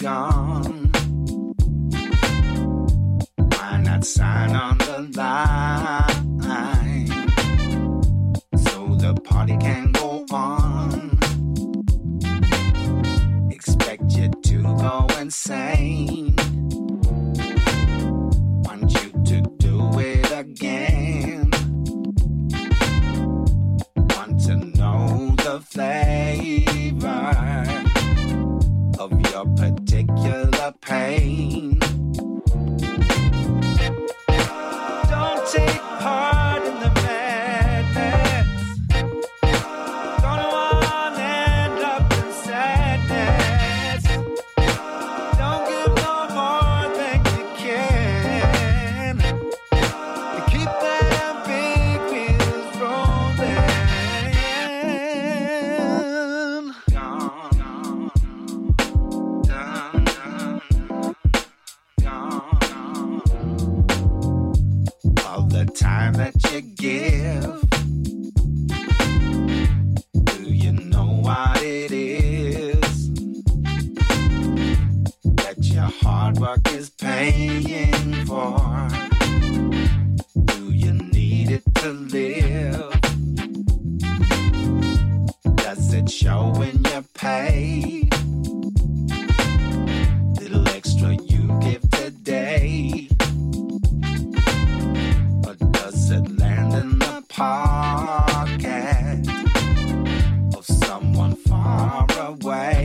gone. Why not sign on the line so the party can go on? Expect you to go insane. Want you to do it again. Want to know the flavor of your particular pain. Don't take part in the madness. Gonna all end up in sadness. Don't give no more than you can. To keep them big wheels rolling. Gone, done, gone. All the time that you give, do you know what it is? That your hard work is paying for. Do you need it to live? Does it show in your pay? Little extra you give today, or does it land in the pocket of someone far away?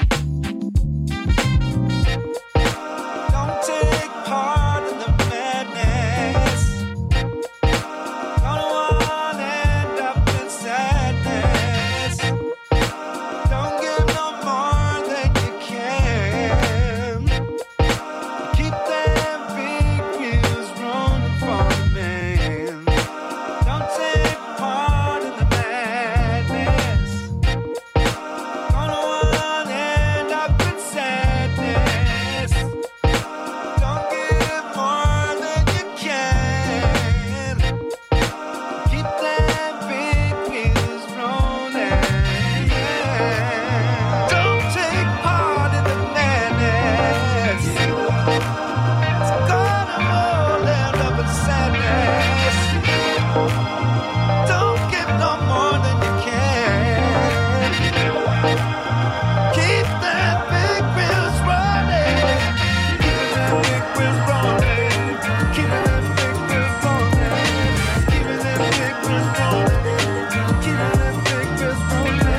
Don't take part in the madness. Gonna all end up in sadness. Don't give no more than you can. Keep them big wheels rolling for the man. Don't take part in the madness. Gonna all end up in sadness. Don't give more than you can. Keep them big wheels rolling. Don't take part in the madness. It's gonna all end up in sadness. Don't give no more than you can. Keep that big wheels rolling. Keep that big wheels rolling. Keep that big wheels rolling. Keep that big wheels rolling. Keep that big wheels rolling.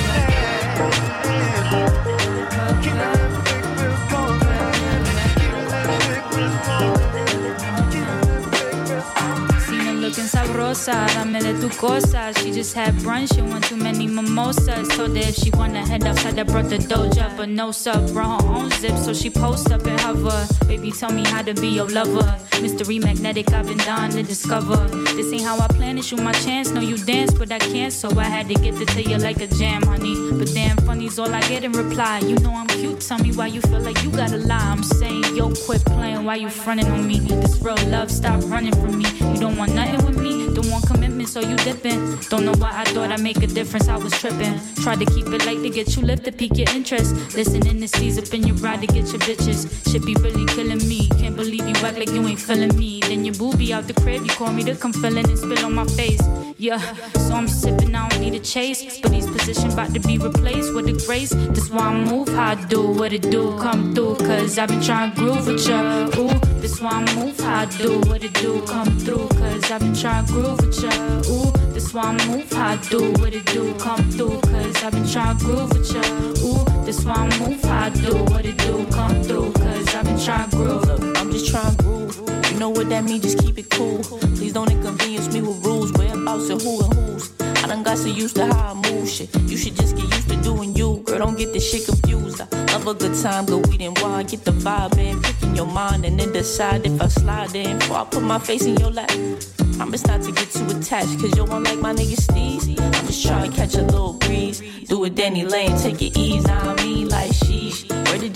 Keep that big wheels rolling. Keep that big wheels rolling. Keep that big wheels rolling. Seen her looking sabrosa, dame de tu cosa. She just had brunch and one too many mimosas. Told her if she wanna head outside, I brought the doja, but no sub. Brought her own zip, so she post up and hover. Baby, tell me how to be your lover. Mystery magnetic, I've been dying to discover. This ain't how I planned it, shoot my chance. Know you dance, but I can't, so I had to get to tell you like a jam, honey. But damn funny's all I get in reply. You know I'm cute, tell me why you feel like you gotta lie. I'm saying, yo, quit playing, why you fronting on me? This real love, stop running from me. You don't want nothing with me, don't want commitment, so you dipping. Don't know why I thought I'd make a difference, I was tripping. Tried to keep it light to get you lifted, pique your interest. Listening to seize up in your ride to get your bitches. Shit be really killing me, can't believe you act like you ain't feeling me. Then your booby out the crib, you call me to come fill in and spill on my face. Yeah, so I'm sipping, I don't need a chase. But these positions about to be replaced with a grace. That's why I move how I do, what it do, come through. Cause I've been trying to groove with ya, ooh. That's why I move how I do, what it do, come through. Cause I've been trying to groove with ya, ooh. That's why I move how I do, what it do, come through. Cause I've been trying to groove with ya, ooh. That's why I move how I do, what it do, come through. Cause I've been trying to groove. I'm just trying to groove. You know what that means, just keep it cool. Please don't inconvenience me with rules, whereabouts and who and who's. I done got so used to how I move shit. You should just get used to doing you. Girl, don't get this shit confused. I love a good time, good weed and wine. Get the vibe in, pick in your mind, and then decide if I slide in. Before I put my face in your lap, promise not to get too attached, cause you won't like my nigga Steez. I'm just trying to catch a little breeze. Do it Danny Lane, take it easy on me like sheesh. Where did Jacquees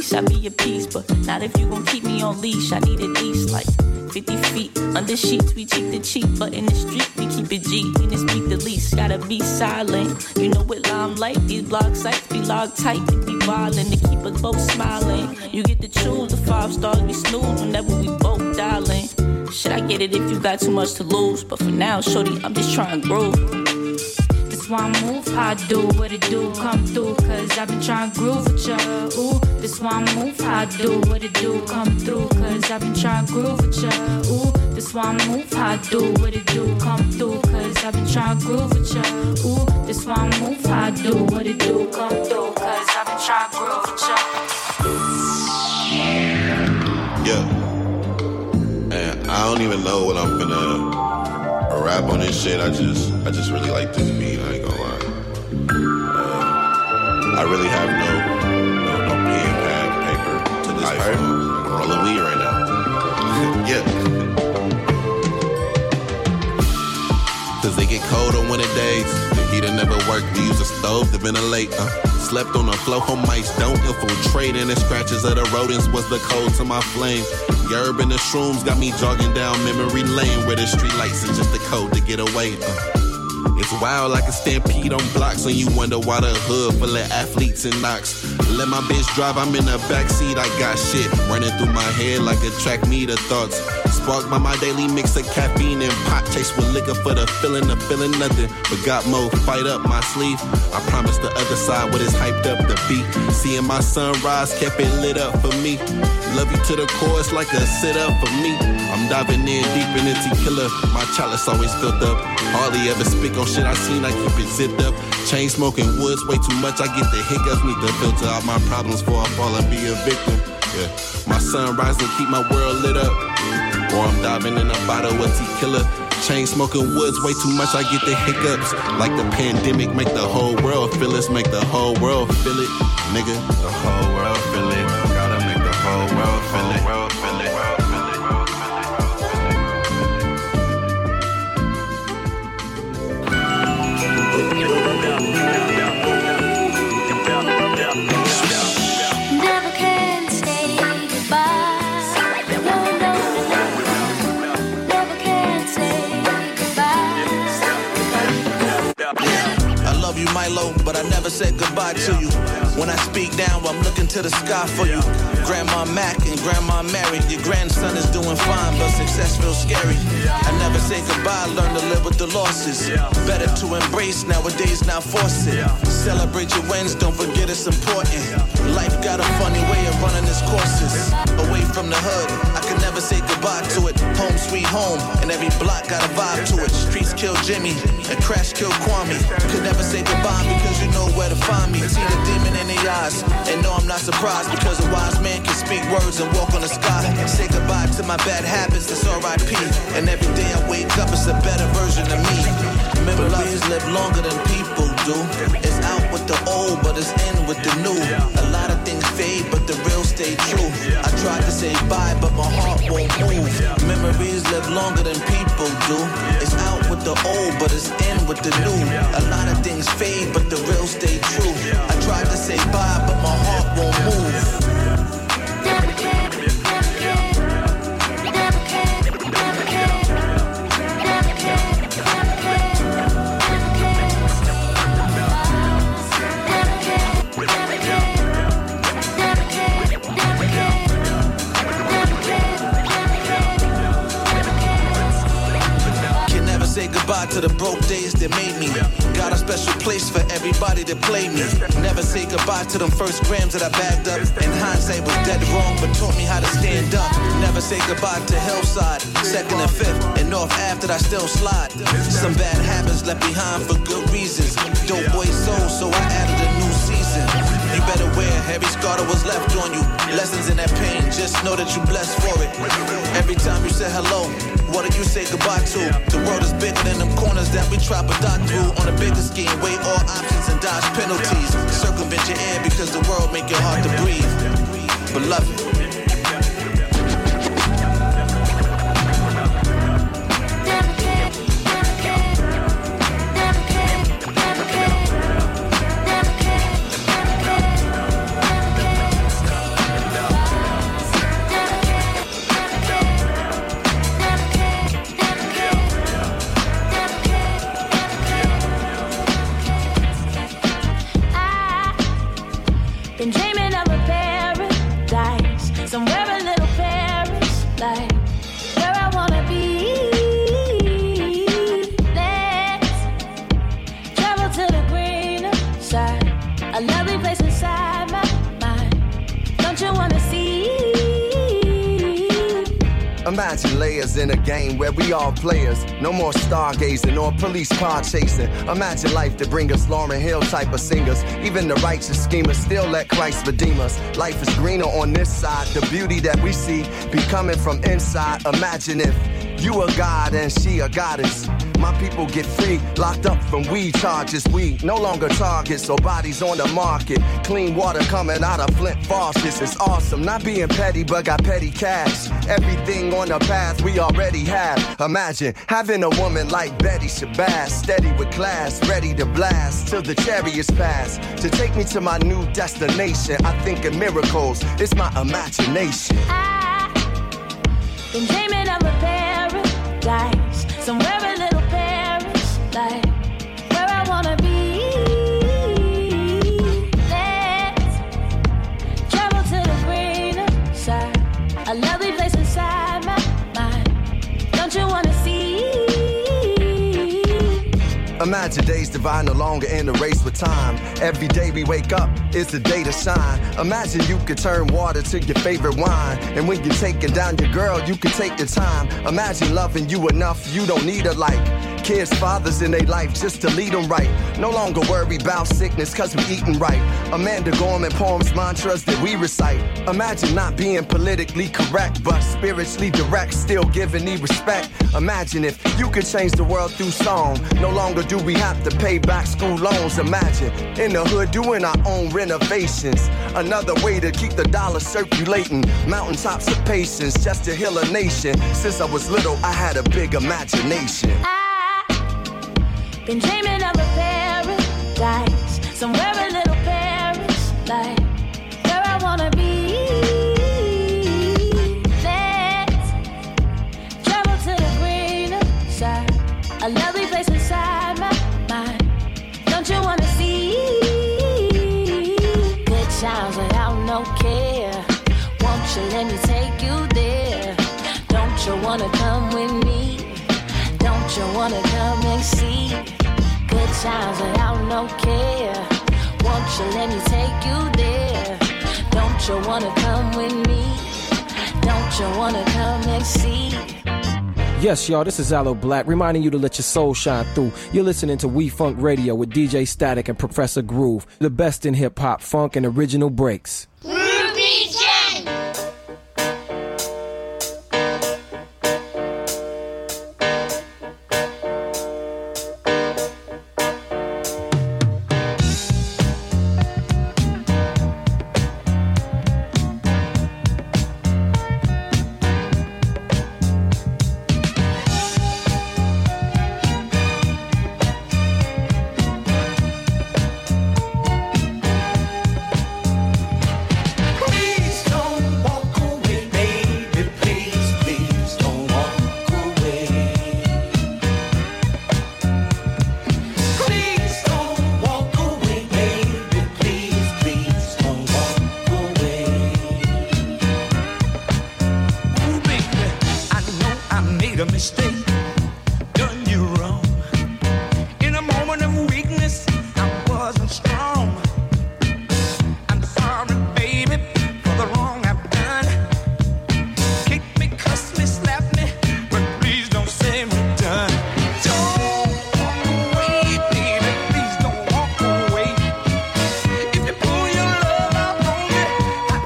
leash, I be your piece. But not if you gon' keep me on leash. I need at least like 50 feet under sheets. We cheek to cheek, but in the street we keep it G. We didn't speak the least. Gotta be silent. You know what limelight? These blog sites be logged tight and be wildin' to keep us both smiling. You get to choose the 5 stars we snooze whenever we both dialing. Shit, I get it if you got too much to lose, but for now, shorty, I'm just trying to groove. This why I move how I do, what it do, come through, cause I've been trying to groove with ya. Ooh, this why I move how I do, what it do, come through, cause I've been trying to groove with ya. Ooh, this why I move how I do, what it do, come through, cause I've been trying to groove with ya. Ooh, this why I move how I do, what it do, come through, cause I've been trying to groove with ya. Yeah. And I don't even know what I'm gonna rap on this shit. I just really like this beat. I ain't gonna lie. I really have no pen, pad, paper to this iPhone. I'm rolling weed right now. Yeah. Cause they get cold on winter days. The heater never worked. We use a stove to ventilate. Slept on the floor, home mice don't infiltrate. And the scratches of the rodents was the cold to my flame. Yerb and the shrooms got me jogging down memory lane, where the street lights is just the code to get away. It's wild like a stampede on blocks, and you wonder why the hood full of athletes and knocks. Let my bitch drive, I'm in the backseat, I got shit running through my head like a track meter thoughts. Sparked by my daily mix of caffeine and pot, chased with liquor for the feeling of feeling nothing, but got more fight up my sleeve. I promised the other side what is hyped up the beat. Seeing my sunrise kept it lit up for me. Love you to the core, it's like a sit up for me. I'm diving in deep in the tequila, my chalice always filled up. Hardly ever speak on shit I seen, I keep it zipped up. Chain smoking woods way too much, I get the hiccups. Need to filter out my problems before I fall and be a victim. Yeah, my sunrise and keep my world lit up. Or I'm diving in a bottle of tequila. Chain smoking woods way too much, I get the hiccups. Like the pandemic, make the whole world feel it. Make the whole world feel it, nigga. The whole world feel it. Gotta make the whole world feel it. Never can say goodbye. No, no, no. Never can say goodbye. I love you, Milo, but I never said goodbye to you. When I speak down, I'm looking to the sky for you. Grandma Mac and Grandma Mary. Your grandson is doing fine, but success feels scary. I never say goodbye, learn to live with the losses. Better to embrace nowadays, not force it. Celebrate your wins, don't forget it's important. Life got a funny way of running its courses. Away from the hood, I can never say goodbye to it. Home sweet home, and every block got a vibe to it. Streets kill Jimmy, and Crash kill Kwame. Could never say goodbye because you know where to find me. See the demon in their eyes, and no, I'm not surprised because a wise man can speak words and walk on the sky. Say goodbye to my bad habits, that's R.I.P. And every day I wake up, it's a better version of me. Memories live longer than people do. It's out with the old, but it's in with the new. A lot of things fade, but the real stay true. I tried to say bye, but my heart won't move. Memories live longer than people do. It's out with the old, but it's in with the new. A lot of things fade, but the real stay true. I tried to say bye, but my heart won't move. Never can, never can, never can, never can, never can, never Say goodbye to the broke days that made me. Got a special place for everybody that played me. Never say goodbye to them first grams that I bagged up. In hindsight was dead wrong, but taught me how to stand up. Never say goodbye to Hillside, 2nd and 5th, and North Ave that I still slide. Some bad habits left behind for good reasons. Dope boy soul, so I added a new season. You better wear heavy scar that was left on you. Lessons in that pain, just know that you're blessed for it. Every time you say hello, what do you say goodbye to? The world is bigger than them corners that we try to dot through. On a bigger scheme, weigh all options and dodge penalties. Circumvent your air because the world make it hard to breathe. Beloved. Been dreaming of a paradise, somewhere a little Paris, like where I wanna be. Let's travel to the greener side, a lovely place inside my mind. Don't you wanna see? Imagine layers in a game where we all players. No more stargazing or police car chasing. Imagine life to bring us Lauryn Hill type of singers. Even the righteous schemers still let Christ redeem us. Life is greener on this side. The beauty that we see be coming from inside. Imagine if you a god and she a goddess. My people get free, locked up from weed charges. We no longer targets, so bodies on the market. Clean water coming out of Flint faucets. It's awesome, not being petty, but got petty cash. Everything on the path we already have. Imagine having a woman like Betty Shabazz, steady with class, ready to blast till the chariots pass. To take me to my new destination, I think in miracles, it's my imagination. I've been dreaming of a paradise, somewhere a little Paris, like where I wanna be. Let's travel to the greener side, a lovely place inside my mind. Don't you wanna see? Imagine days divine, no longer in a race with time. Every day we wake up, it's a day to shine. Imagine you could turn water to your favorite wine. And when you're taking down your girl, you can take your time. Imagine loving you enough, you don't need a like. Kids, fathers in their life just to lead them right. No longer worry about sickness cause we eating right. Amanda Gorman poems, mantras that we recite. Imagine not being politically correct, but spiritually direct, still giving me respect. Imagine if you could change the world through song. No longer do we have to pay back school loans. Imagine in the hood doing our own renovations. Another way to keep the dollar circulating. Mountaintops of patience just to heal a nation. Since I was little, I had a big imagination. Been dreaming of a paradise, somewhere a little Paris, like where I wanna be. Let's travel to the greener side, a lovely place inside my mind. Don't you wanna see? Good times without no care. Won't you let me take you there? Don't you wanna come with me? Don't you wanna come and see? Good times without no care. Won't you let me take you there? Don't you wanna come with me? Don't you wanna come and see? Yes, y'all, this is Aloe Black, reminding you to let your soul shine through. You're listening to We Funk Radio with DJ Static and Professor Groove, the best in hip-hop, funk, and original breaks. Ruby Jen!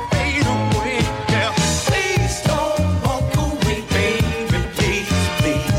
Please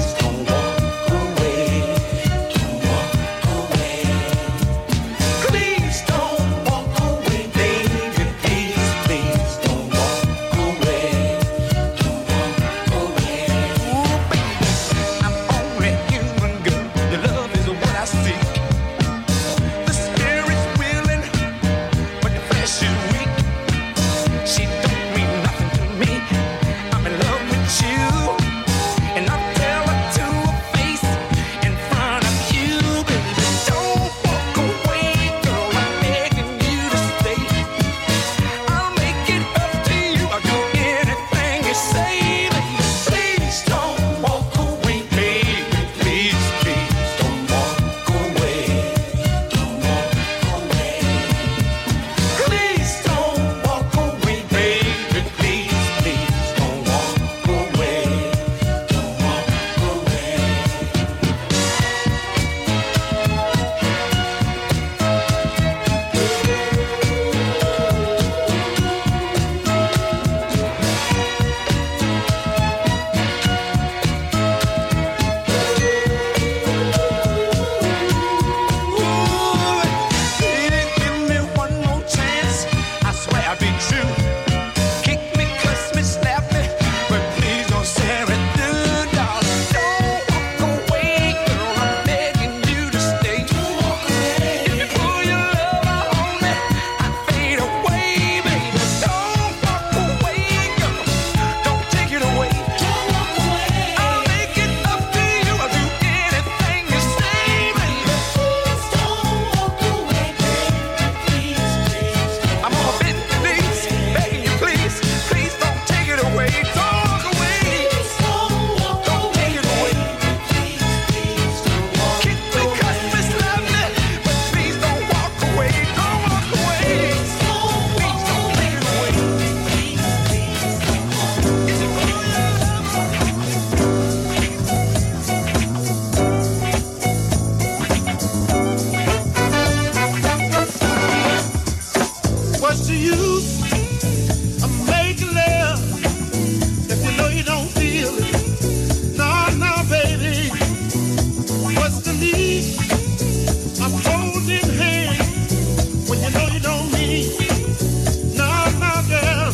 What's the use of making love if you know you don't feel it? No, no, baby. What's the need of holding hands when you know you don't need? No, no, girl.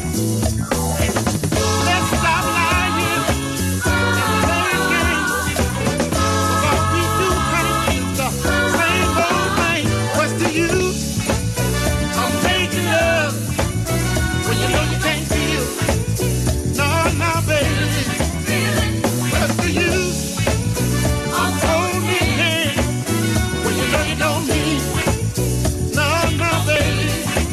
Let's stop lying and playing games. Because we do honey, the same old thing. What's the use of making love when you know you can't feel? No, no, baby. What's the use of holding hands when you know you don't need? No, no, baby.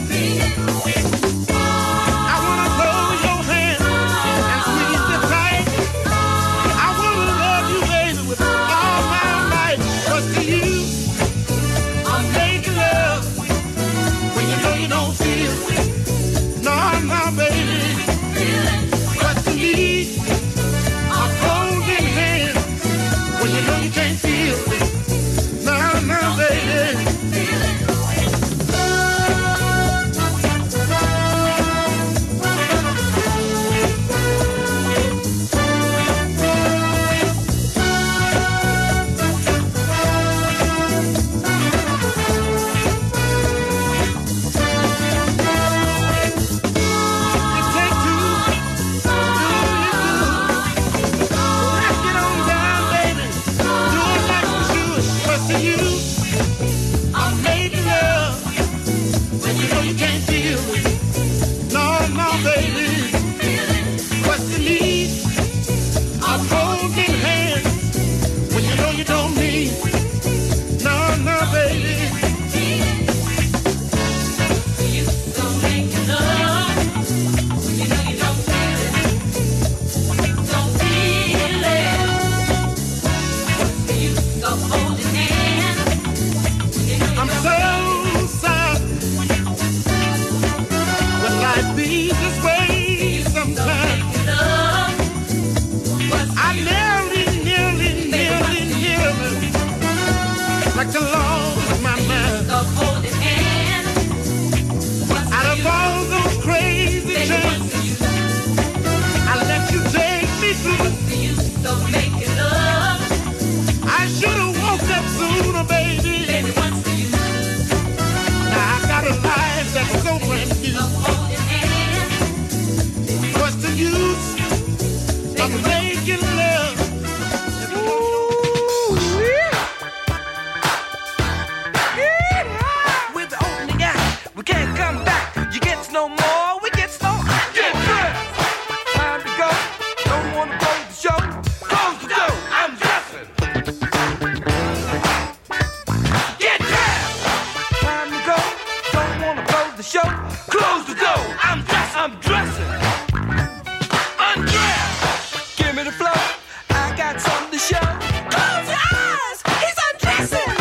I wanna hold your hand and squeeze it tight. I wanna love you, baby, with all my might. What's the use of making love when you know you don't feel? No, no, baby. What's the need of holding hands when you know you can't feel? No, no, baby. You take two, let's get on down, baby. Do it like we should. What's the use of making love when you know you can't feel? No, no, baby. What's the need of holding hands when you know you don't need? No, no, baby. I'm so sorry. Will life be this way sometime? I nearly like to lose my mind. Out of all those crazy chances, I let you take me through. I should have woke up sooner, baby. Now I got a life that's so brand new. What's the use of making love? With the opening act, we can't come back. You get no more, we get no. Get dressed. Time to go. Don't wanna close the show. Close the door. I'm dressing. Get dressed. Time to go. Don't wanna close the show. Close the door. I'm dressing. I'm dressing. Undress. Give me the flow. I got something to show. Close your eyes. He's undressing.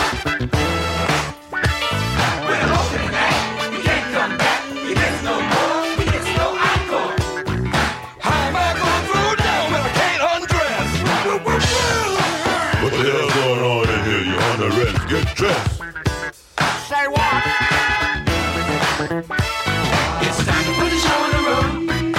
With an opening act, we can't come back. You get no more, we get no encore. How am I gonna throw down when I can't undress? What the hell's going on in here? You're under arrest. Get dressed. Say what? It's time to put the show on the road.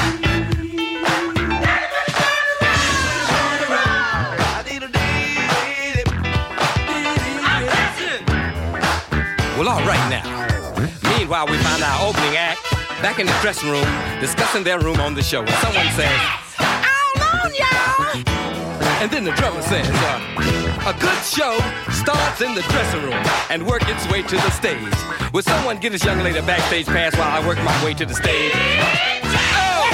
Well, all right now. Meanwhile, we found our opening act back in the dressing room, discussing their room on the show. And someone says, "Hold on, y'all." And then the drummer says, "A good show starts in the dressing room and work its way to the stage. Will someone get this young lady a backstage pass while I work my way to the stage?" Oh!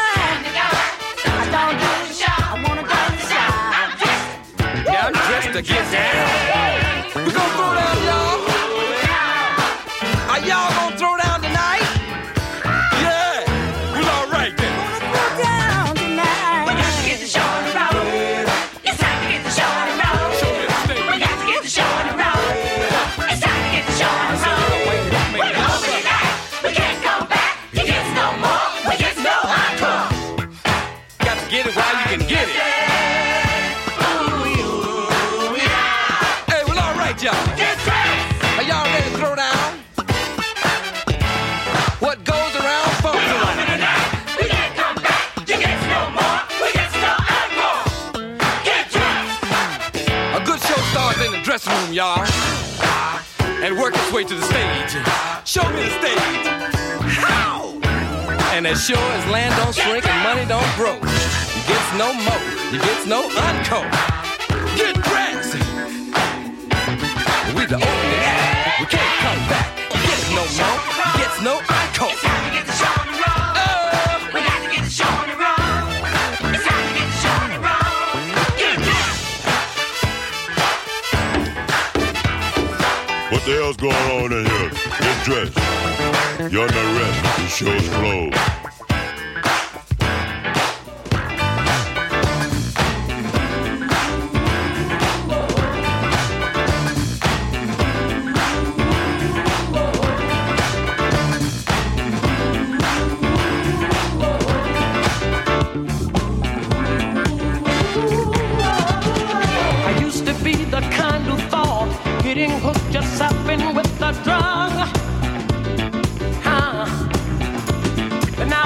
Yeah, I'm dressed to get down. We're gonna throw down, y'all. Are y'all gonna throw down tonight? Yeah. Well, all right then. We got to get the show on the road. It's time to get the show on the road. We got to get the show on the road. It's time to get the show on the road. We're opening night. We can't go back. You get no more. We get no encore. Got to get it while you can get it. Hey, well, all right, y'all. dressing room, y'all, and work its way to the stage. Show me the stage. How? And as sure as land don't shrink and money don't grow, you gets no more, you gets no unco. Get dressed. We the opening act. We can't come back. You gets no more, you gets no unco. It's time to get the show on the road. We got to get the show on the road. It's time to get the show on the road. Get dressed. What the hell's going on in here? Get dressed. You're under arrest. The show's closed. I used to be the kind who thought getting hooked just happened with the drug. And now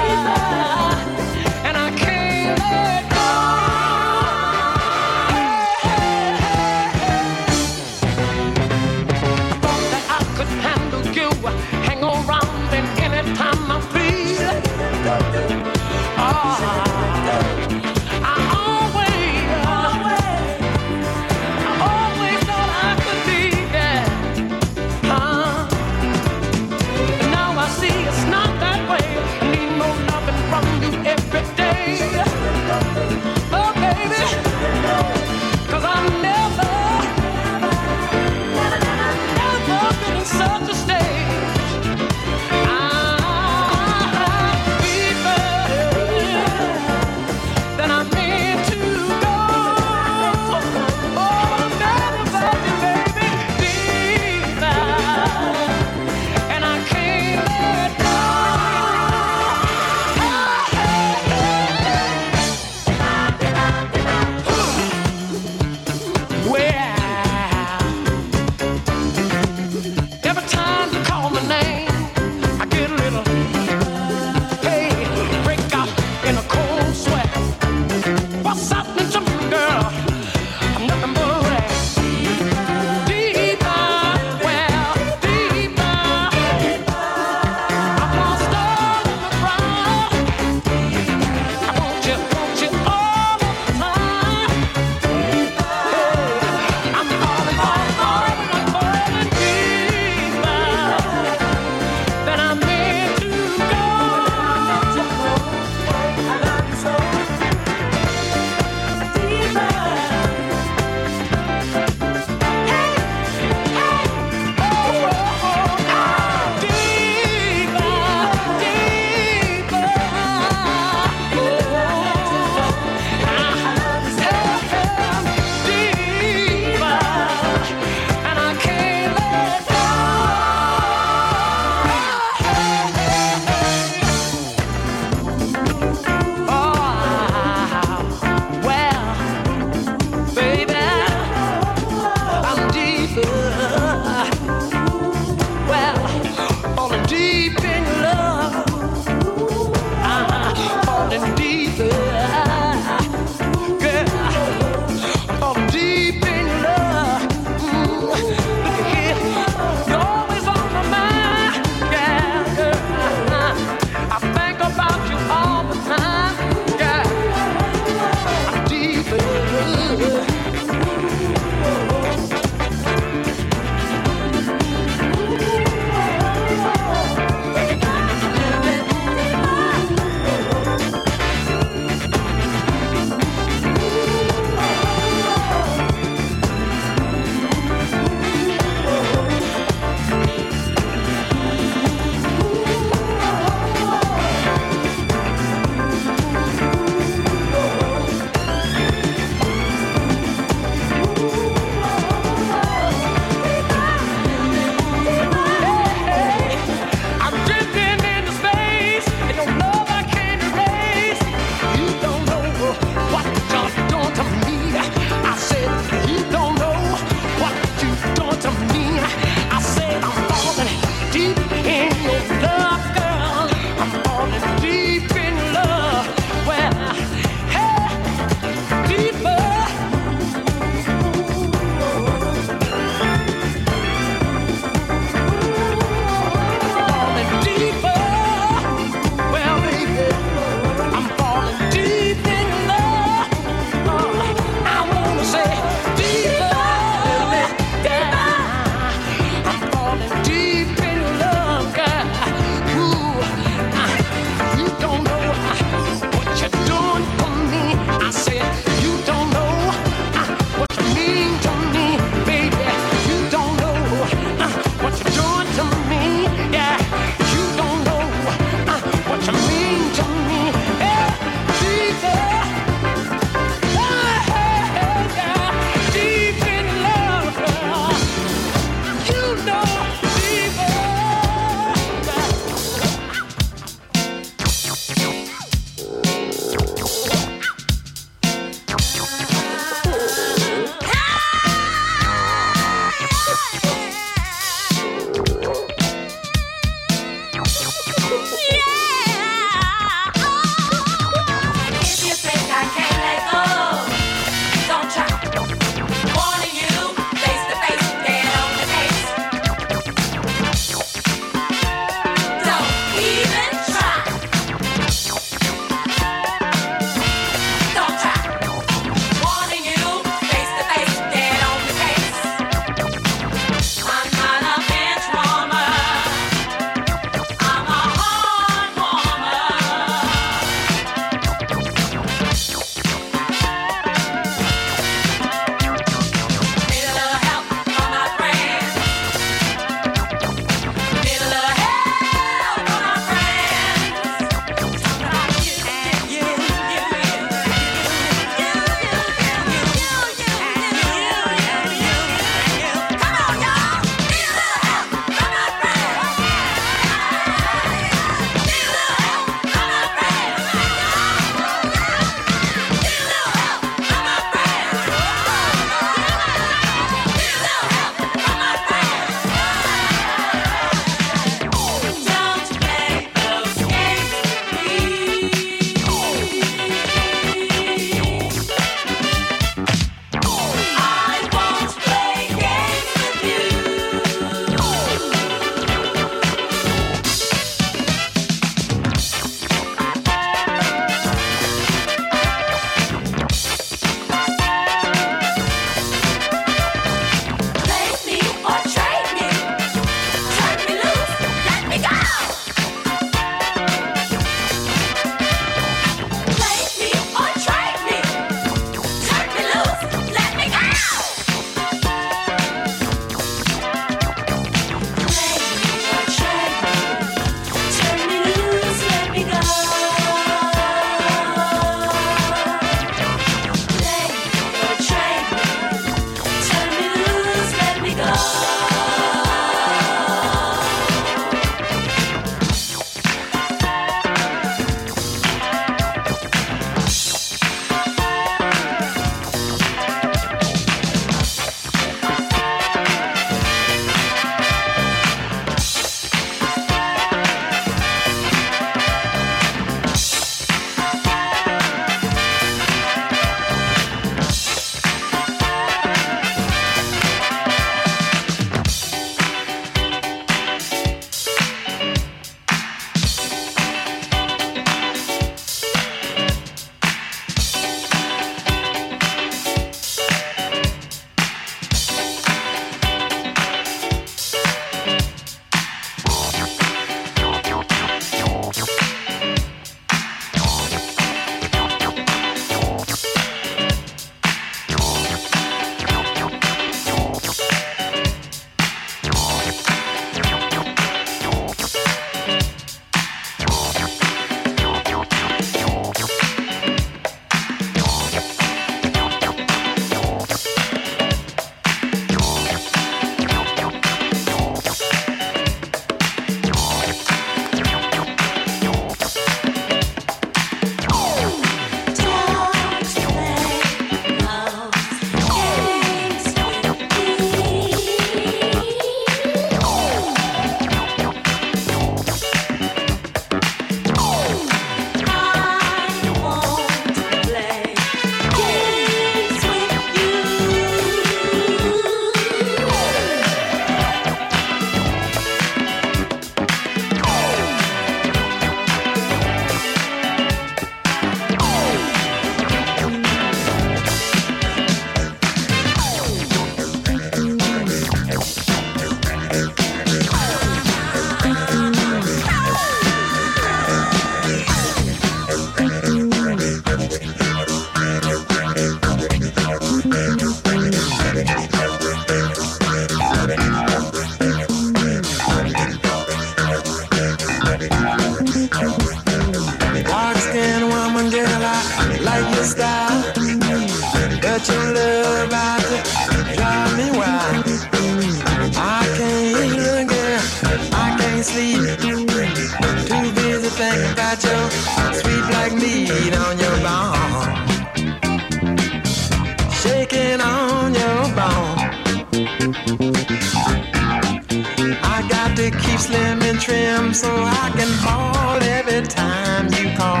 I got to keep slim and trim so I can fall every time you call.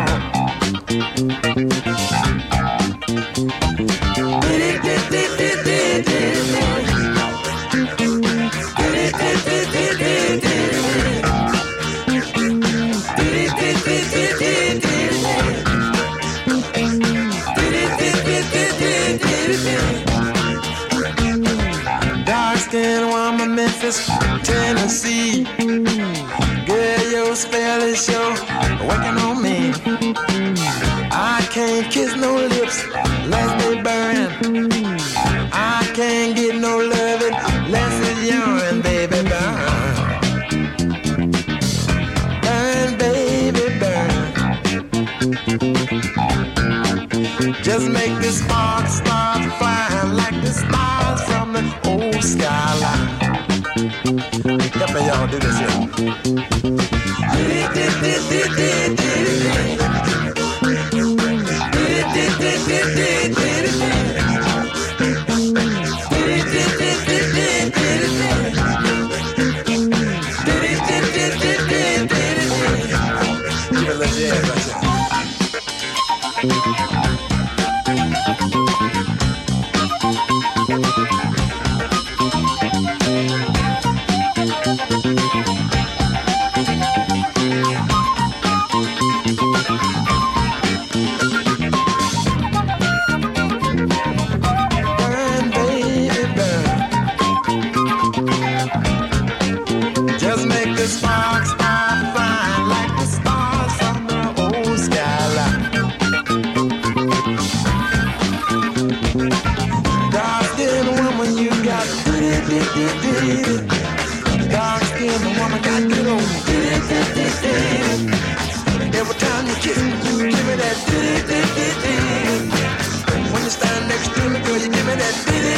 Dark-skinned woman, Memphis, Tennessee. Girl, your spell is sure working on me. I can't kiss no lips lest they burn. I can't get no loving less it's urine, baby, burn. Burn, baby, burn. Just make the sparks start flying like the stars from the old skyline. Help me, y'all, do this here. Give it a little jazz right there. Burn, baby, burn. Just make the sparks start flying like the stars from the old skyline. Dark-skinned woman, you got dark-skinned woman got good old. Every time you kiss me, you give me that. When you stand next to me, girl, you give me that.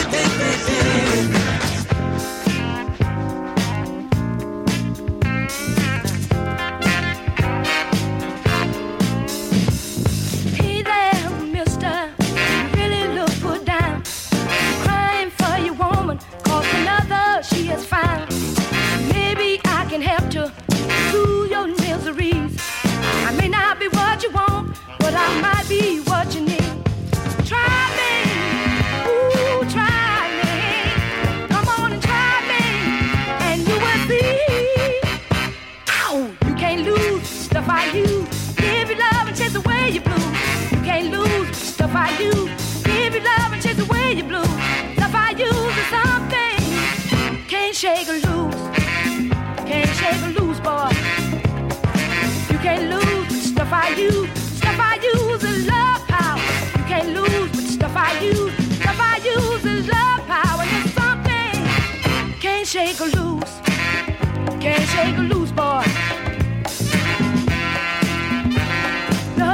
Hey there, mister, you really look put down. Crying for your woman, 'cause another she has found. Maybe I can help you through your miseries. I may not be what you want, but I might be what you need. Try me, ooh, try me. Come on and try me, and you will see. Ow, you can't lose stuff I use. Give you love and chase away your blues. You can't lose stuff I use. Give you love and chase away your blues. Stuff I use is something can't shake or lose. Can't shake or lose, boy. You can't lose stuff I use. Stuff I use is love power. You can't lose but stuff I use. Stuff I use is love power. And it's something can't shake or lose. Can't shake or lose, boy. No.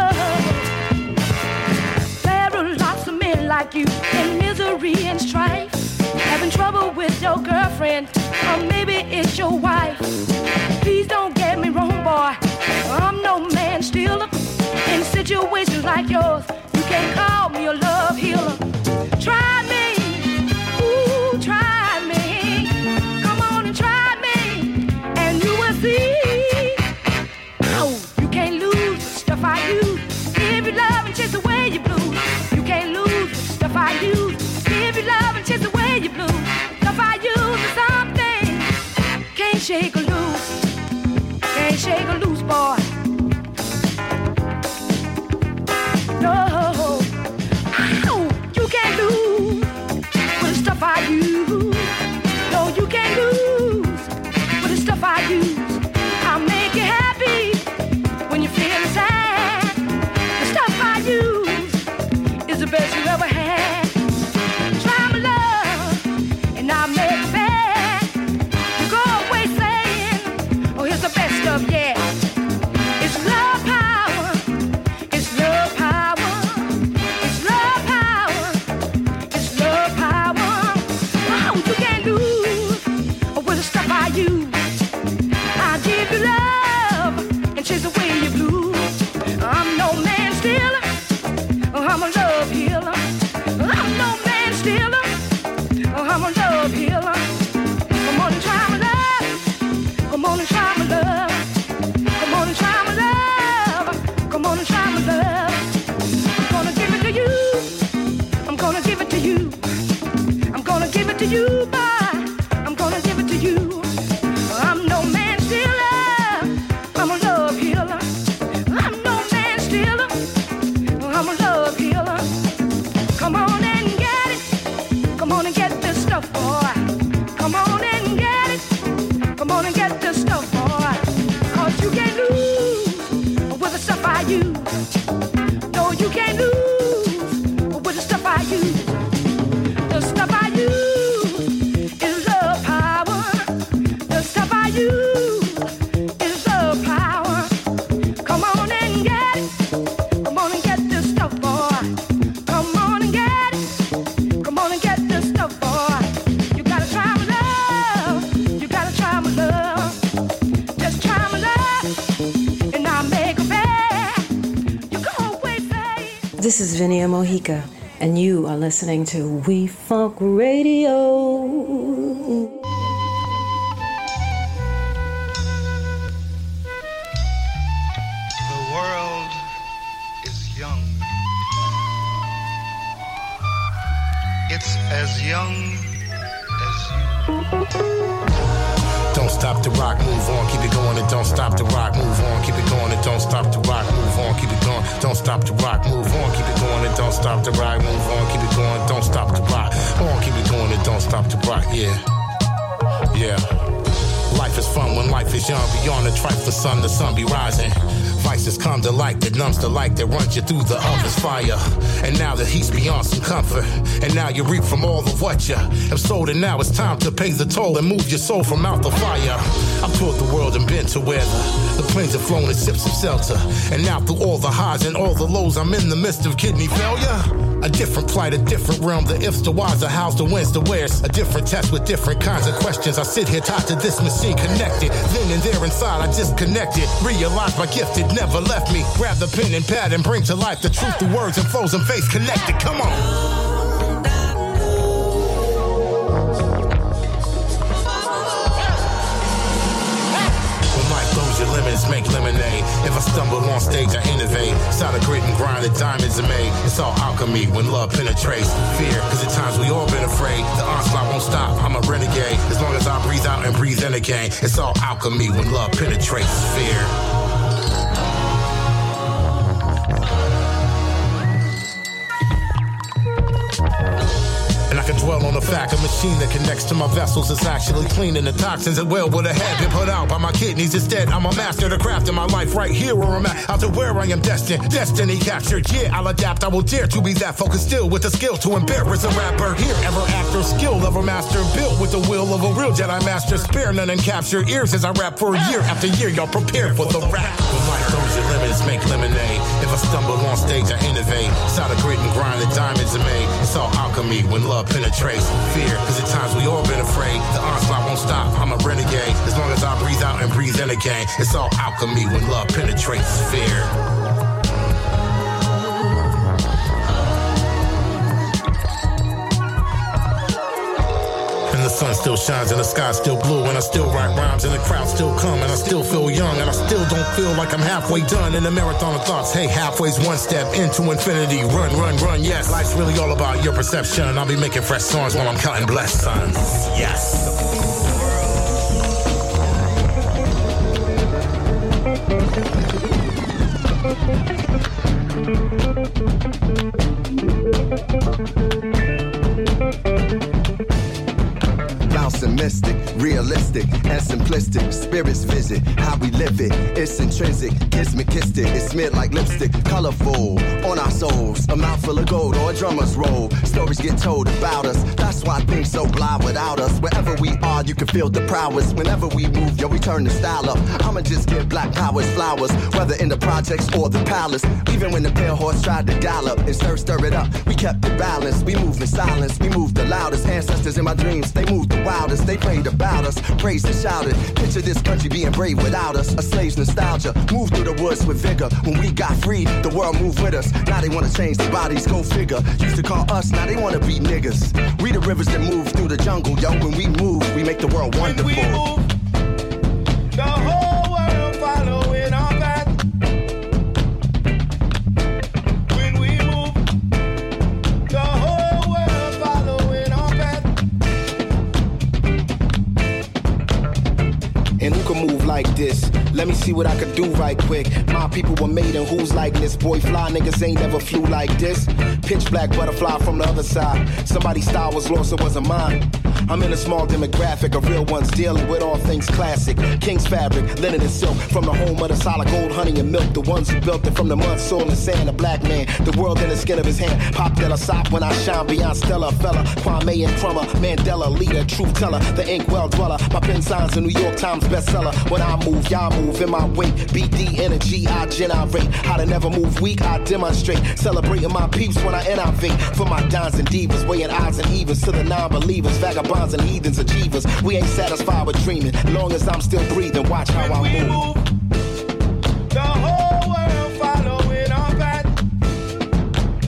There are lots of men like you in misery and strife, having trouble with your girlfriend, or maybe it's your wife. Please don't get me wrong, boy. I'm no man stealer. In situations like yours, you can't call me a love healer. Try me, ooh, try me. Come on and try me, and you will see. Oh, you can't lose the stuff I use. Give you love and chase away your blues. You can't lose the stuff I use. Give you love and chase away your blues. Stuff I use is something can't shake or lose. Can't shake or lose, boy. No, ow, you can't lose with the stuff I use. No, you can't lose with the stuff I use. I'll make you happy when you feel sad. The stuff I use is the best you ever had. Try my love and I'll make it bad. You go away saying, oh, here's the best stuff, yeah. It's love power. It's love power. It's love power. It's love power. Oh, you can't lose with the stuff I use. I give you love and chase away your blues. I'm no man stealer. I'm a love healer. I'm no man stealer. I'm a love healer. This is Vinia Mojica, and you are listening to We Funk Radio. The world is young. It's as young as you. Don't stop the rock, move on, keep it going and don't stop the rock, move on, keep it going and don't stop the rock, move on, keep it going, don't stop the rock, move on, keep it going and don't stop the rock, move on, keep it going, don't stop the rock, on, keep it going and don't stop the rock, yeah. Life is fun when life is young, beyond the trifling sun, the sun be rising. Vices come to light that numbs the light that runs you through the oven's fire. And now the heat's beyond some comfort. And now you reap from all of what you have sold. And now it's time to pay the toll and move your soul from out the fire. I've toured the world and been to where the planes have flown in sips of shelter. And now through all the highs and all the lows, I'm in the midst of kidney failure. A different plight, a different realm. The ifs, the whys, the hows, the whens, the wheres. A different test with different kinds of questions. I sit here tied to this machine, connected. Then and there inside, I disconnected. Realized my gifted never left me. Grab the pen and pad and bring to life the truth, the words and flows and face connected. Come on. Your lemons make lemonade. If I stumble on stage, I innovate. Solid grit and grind, the diamonds are made. It's all alchemy when love penetrates. Fear, cause at times we all been afraid. The onslaught won't stop, I'm a renegade. As long as I breathe out and breathe in again. It's all alchemy when love penetrates. Fear. And I can dwell on the fact a machine that connects to my vessels is actually cleaning the toxins that well would have had been put out by my kidneys. Instead, I'm a master of the craft in my life right here where I'm at. Out to where I am destined, destiny captured. Yeah, I'll adapt, I will dare to be that focused still with the skill to embarrass a rapper. Here, ever actor, skill of a master, built with the will of a real Jedi master. Spare none and capture ears as I rap for year after year. Y'all prepare for the rap. When life throws your lemons, make lemonade. If I stumble on stage, I innovate. Solid grit and grind, the diamonds are made. It's all alchemy when love penetrates. Fear, cause at times we all been afraid. The onslaught won't stop, I'm a renegade. As long as I breathe out and breathe in again. It's all alchemy when love penetrates. Fear. The sun still shines and the sky's still blue, and I still write rhymes and the crowd still come, and I still feel young and I still don't feel like I'm halfway done in the marathon of thoughts. Hey, halfway's one step into infinity. Run, run, run, yes. Life's really all about your perception. I'll be making fresh songs while I'm counting blessed sons. Yes. Mystic, realistic, and simplistic. Spirits visit how we live it. It's intrinsic, kismet, it's smeared like lipstick. Colorful on our souls, a mouthful of gold or a drummer's roll. Stories get told about us. That's why things so blah without us. Wherever we are, you can feel the prowess. Whenever we move, yo, we turn the style up. I'ma just give black powers flowers, whether in the projects or the palace. Even when the pale horse tried to gallop and stir it up, we kept it balanced. We moved in silence, we moved the loudest. Ancestors in my dreams, they moved the wildest. They prayed about us, praised and shouted. Picture this country being brave without us. A slave's nostalgia, moved through the woods with vigor. When we got free, the world moved with us. Now they wanna change their bodies, go figure. Used to call us, now they wanna be niggas. We the rivers that move through the jungle, yo. When we move, we make the world wonderful. When we move, the whole world following our path. When we move, the whole world following our path. And who can move like this? Let me see what I could do right quick. My people were made in who's like this. Boy, fly niggas ain't never flew like this. Pitch black butterfly from the other side. Somebody's style was lost, it wasn't mine. I'm in a small demographic of real ones dealing with all things classic. King's fabric, linen and silk. From the home of the solid gold, honey and milk. The ones who built it from the mud, soil and sand. A black man, the world in the skin of his hand. Pop Della Sop when I shine beyond Stella. Fella, Kwame and Crummer. Mandela, leader, truth teller. The ink well dweller. My pen signs a New York Times bestseller. When I move, y'all move in my wake. BD energy, I generate. How to never move weak, I demonstrate. Celebrating my peeps when I innovate. For my dons and divas, weighing odds and evens to the non-believers. Vagabonds and heathens, achievers. We ain't satisfied with dreaming. Long as I'm still breathing, watch how I move. The whole world following our path.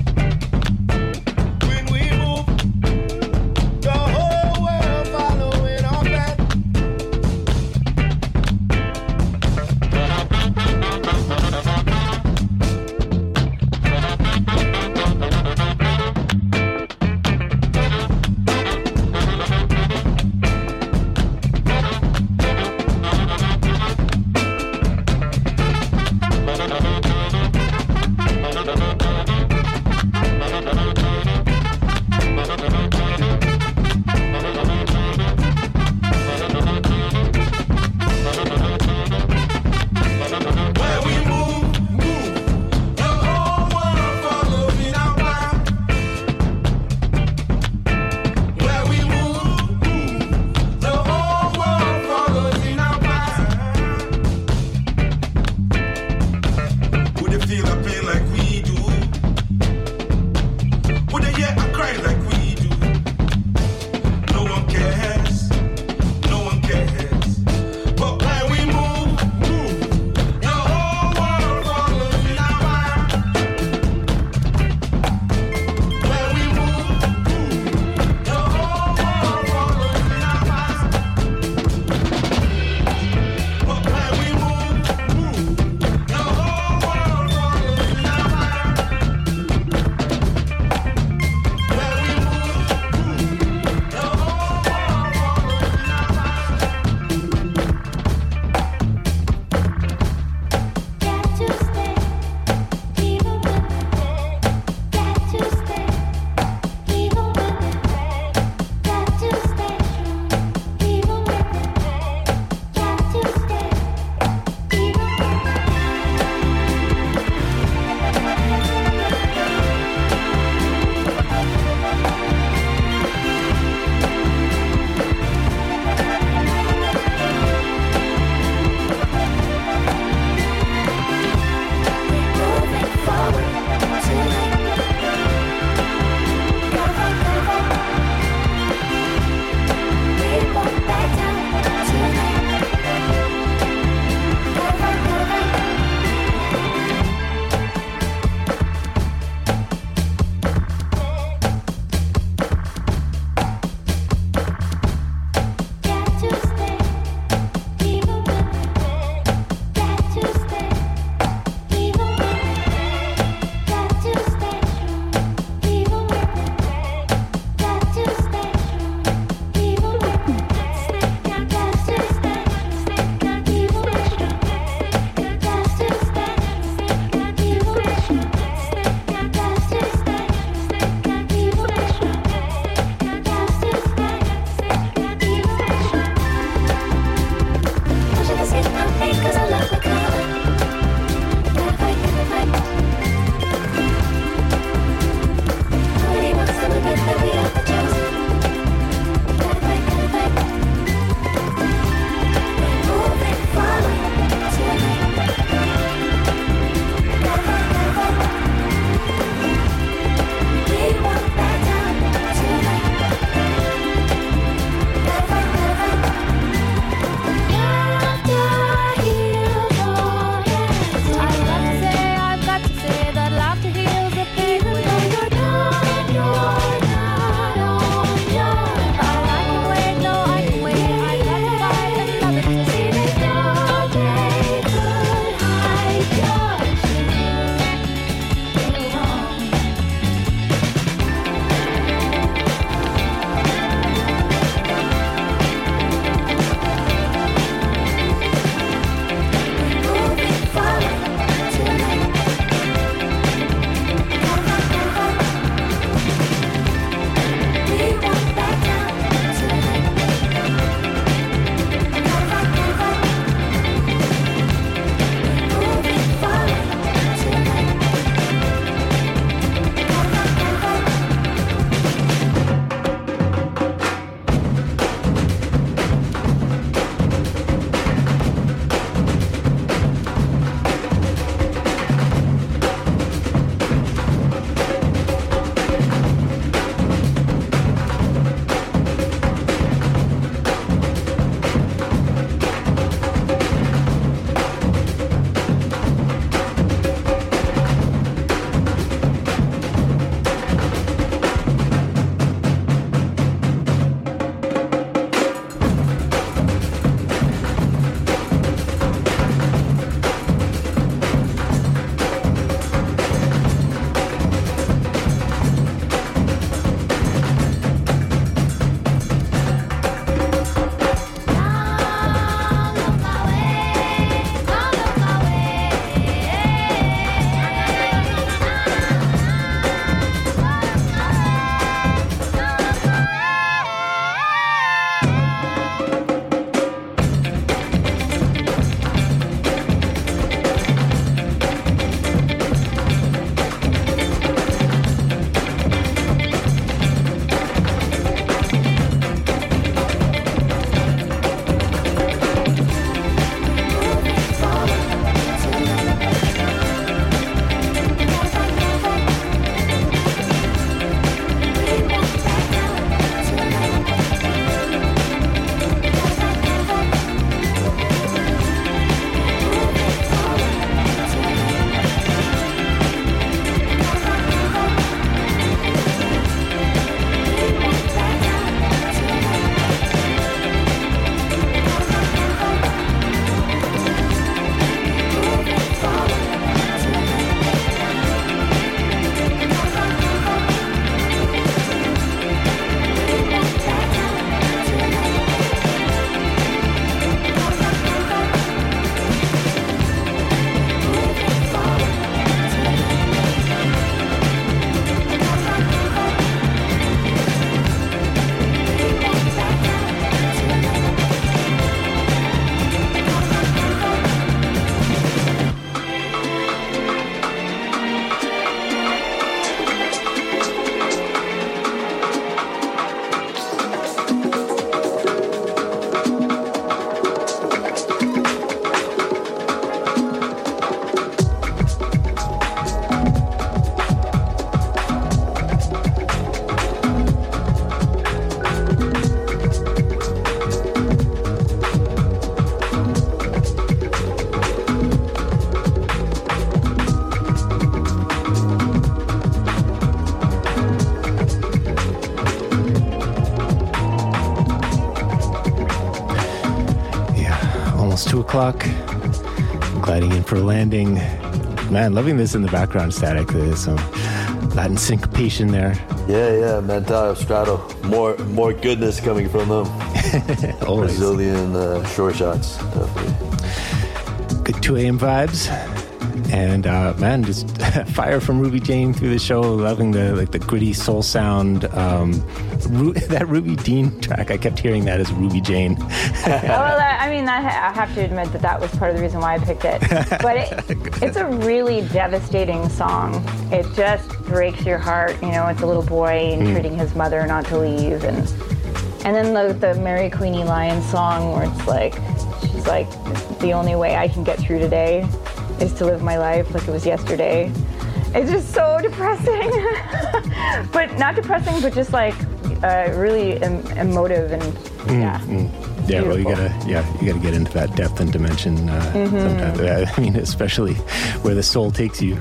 Almost 2 o'clock. Gliding in for a landing. Man, loving this in the background, Static. There's some Latin syncopation there. Yeah, Mental Strato. More goodness coming from them. Always. Brazilian short shots, definitely. Good 2 a.m. vibes. And man, just fire from Ruby Jane through the show. Loving the gritty soul sound. That Ruby Dean track, I kept hearing that as Ruby Jane. Well, I mean, I have to admit that was part of the reason why I picked it. But it's a really devastating song. It just breaks your heart. You know, it's a little boy entreating his mother not to leave, and then the Mary Queenie Lion song where it's like, she's like, the only way I can get through today is to live my life like it was yesterday. It's just so depressing. But not depressing, but just like really emotive and yeah. Yeah, well, you gotta get into that depth and dimension sometimes. I mean, especially where the soul takes you.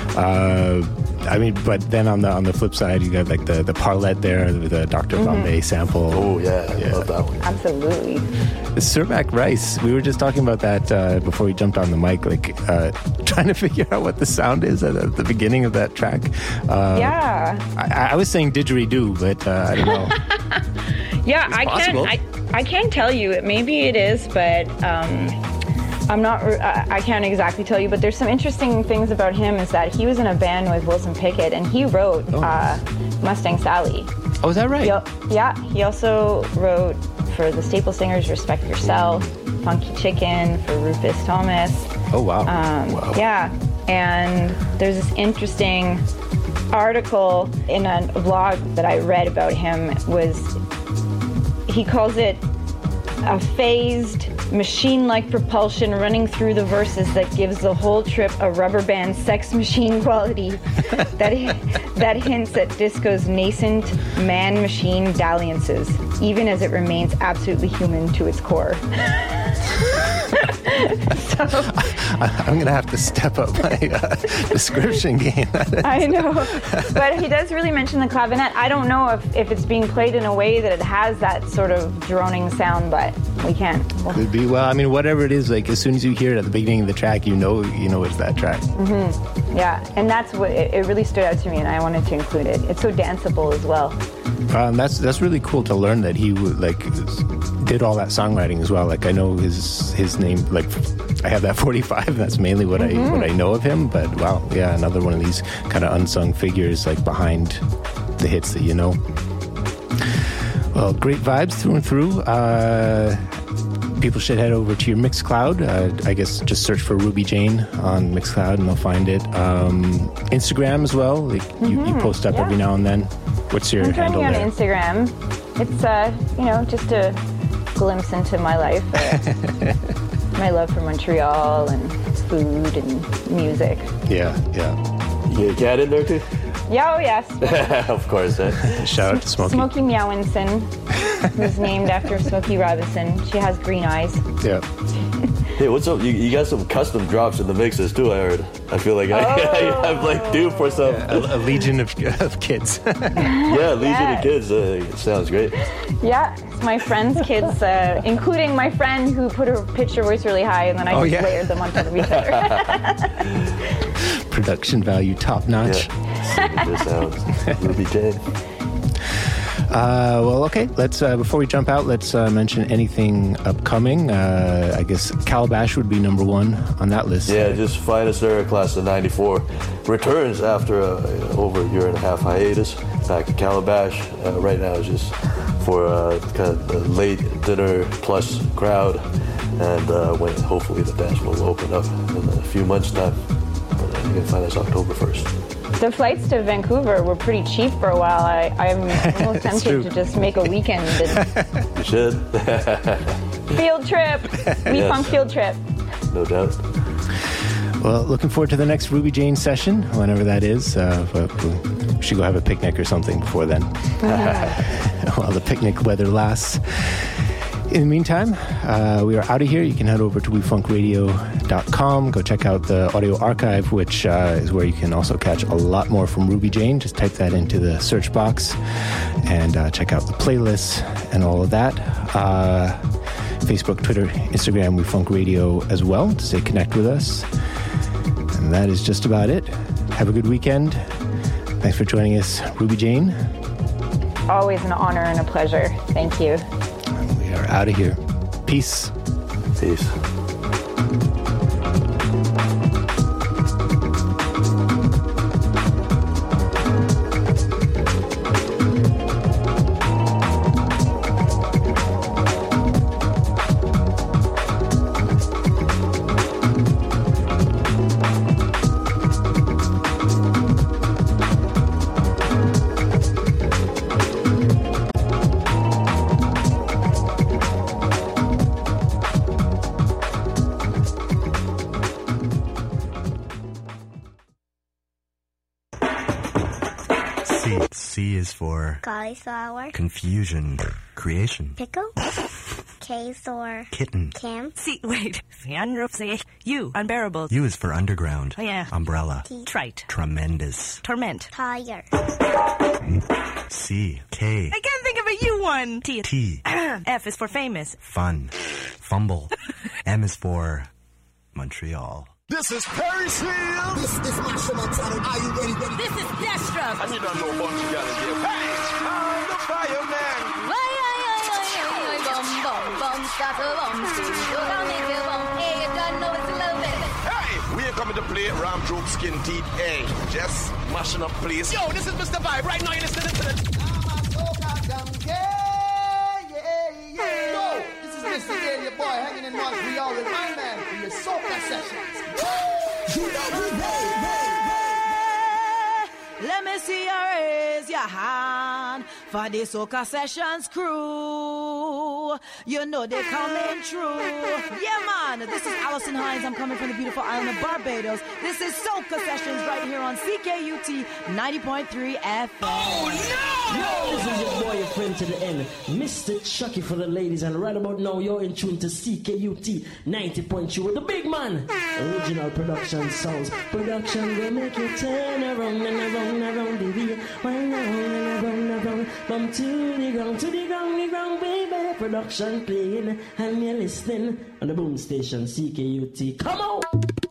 I mean, but then on the flip side, you got like the Parlette there with the Dr. Bombay sample. Oh yeah, I love that one. Absolutely. The Surbac Rice. We were just talking about that before we jumped on the mic, like trying to figure out what the sound is at the beginning of that track. Yeah. I was saying didgeridoo, but I don't know. Yeah, I can't tell you. Maybe it is, but I'm not. I can't exactly tell you. But there's some interesting things about him. Is that he was in a band with Wilson Pickett, and he wrote Mustang Sally. Oh, is that right? He also wrote for the Staple Singers, Respect Yourself, Funky Chicken for Rufus Thomas. Oh wow. Wow. Yeah, and there's this interesting article in a blog that I read about him. He calls it a phased, machine-like propulsion running through the verses that gives the whole trip a rubber band sex machine quality that hints at disco's nascent man-machine dalliances, even as it remains absolutely human to its core. I'm going to have to step up my description game. I know. But he does really mention the clavinet. I don't know if it's being played in a way that it has that sort of droning sound, but we can't. Could be. Well, I mean, whatever it is, like as soon as you hear it at the beginning of the track, you know it's that track. Mm-hmm. Yeah, and that's what it really stood out to me, and I wanted to include it. It's so danceable as well. That's really cool to learn that he did all that songwriting as well. Like I know his name. Like I have that 45. And that's mainly what I know of him. But wow, yeah, another one of these kind of unsung figures like behind the hits that you know. Well, great vibes through and through. People should head over to your Mixcloud. I guess just search for Ruby Jane on Mixcloud and they'll find it. Instagram as well. Like you post up every now and then. What's your handle there? On Instagram. It's just a glimpse into my life. My love for Montreal and food and music. Yeah. You get a cat in there too? Yeah, oh yes. Of course. Shout out to Smokey. Smokey Meowinson, who's named after Smokey Robinson. She has green eyes. Yeah. Hey, what's up? You got some custom drops in the mixes too, I heard. I feel like I'm like due for some. A legion of kids. Yeah, legion of kids. Sounds great. Yeah, it's my friend's kids, including my friend who put her pitched her voice really high, and then I just layered them on top of each other. Production value top notch. Yeah. This sounds Ruby Jane. Well, okay. Let's before we jump out, let's mention anything upcoming. I guess Calabash would be number one on that list. Yeah, just Finest Era class of '94 returns after over a year and a half hiatus. Back to Calabash. Right now is just for kind of the late dinner plus crowd, and when hopefully the dance will open up in a few months' time. But you can find us October 1st. The flights to Vancouver were pretty cheap for a while. I'm almost tempted to just make a weekend. You should. Field trip. Funk field trip. No doubt. Well, looking forward to the next Ruby Jane session, whenever that is. We should go have a picnic or something before then. While the picnic weather lasts. In the meantime, we are out of here. You can head over to wefunkradio.com. Go check out the audio archive, which is where you can also catch a lot more from Ruby Jane. Just type that into the search box and check out the playlists and all of that. Facebook, Twitter, Instagram, We Funk Radio as well to stay connect with us. And that is just about it. Have a good weekend. Thanks for joining us, Ruby Jane. Always an honor and a pleasure. Thank you. And we are out of here. Peace. Peace. C is for cauliflower, confusion, creation, pickle, K is for kitten, Cam, C, wait, U, unbearable. U is for underground, Oh, yeah. umbrella, Trite, tremendous, torment, tire, C, K, I can't think of a U one. T, F is for famous. fun, fumble, M is for Montreal. This is Perry Seal. This is Marshall Montano. Are you ready? This is Deathstroke. And you don't know what you gotta give. Hey, I'm the fireman. Hey, we ain't coming to play Ram Joke Skin Teeth. Hey, just mashing up place. Yo, this is Mr. Vibe. Right now you're listening to this. Yo, this is Mr. Gay, your boy, hanging in Montreal with my man for your soca sessions. Let me see you raise your hand for the Soca Sessions crew. You know they coming true. Yeah, man, this is Allison Hines. I'm coming from the beautiful island of Barbados. This is Soca Sessions right here on CKUT 90.3 FM. Oh, no! Yo, this is your boy, your friend to the end, Mr. Chucky for the ladies. And right about now, you're in tune to CKUT 90.3 with the big man. Original production sounds. Production will make you turn around and around the wheel. Wind around and around. Bump to the ground, baby. Production playing and you're listening on the boom station CKUT. Come on!